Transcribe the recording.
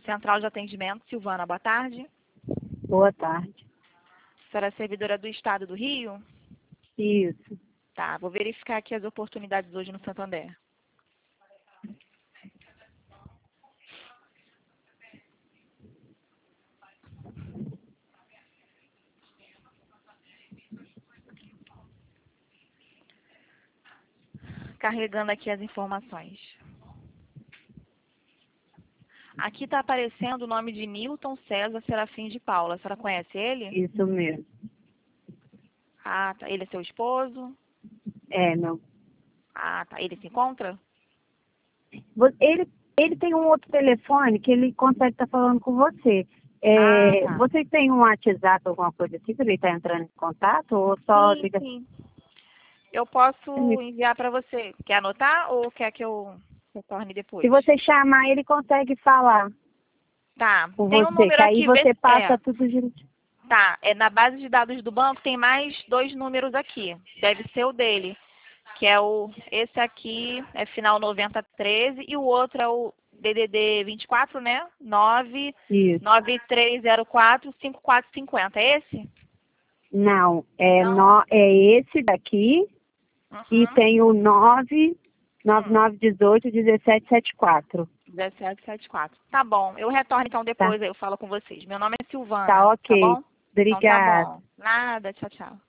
Central de Atendimento, Silvana, boa tarde. Boa tarde. A senhora é servidora do Estado do Rio? Isso. Tá, vou verificar aqui as oportunidades hoje no Santander. Carregando aqui as informações. Aqui está aparecendo o nome de Newton César Serafim de Paula. A senhora conhece ele? Isso mesmo. Ah, tá. Ele é seu esposo? Não. Ah, tá. Ele se encontra? Ele tem um outro telefone que ele consegue estar falando com você. Tá. Você tem um WhatsApp, alguma coisa assim, para ele estar entrando em contato? Ou só Sim, liga? sim. Eu posso enviar para você. Quer anotar ou quer que eu retorne depois? Se você chamar, ele consegue falar Tá. com Tem um você, número que aí aqui, vê você se... passa tudo direitinho. Tá. Na base de dados do banco tem mais 2 números aqui. Deve ser o dele. Que é esse aqui, é final 9013, e o outro é o DDD 24, né? Isso. 9304-5450. É esse? Não, Não? é esse daqui e Uhum. tem o 99918-1774. 1774. Tá bom. Eu retorno então Tá? depois, aí eu falo com vocês. Meu nome é Tá Silvana, tá ok. bom? Então tá Obrigada. bom. Nada, tchau, tchau.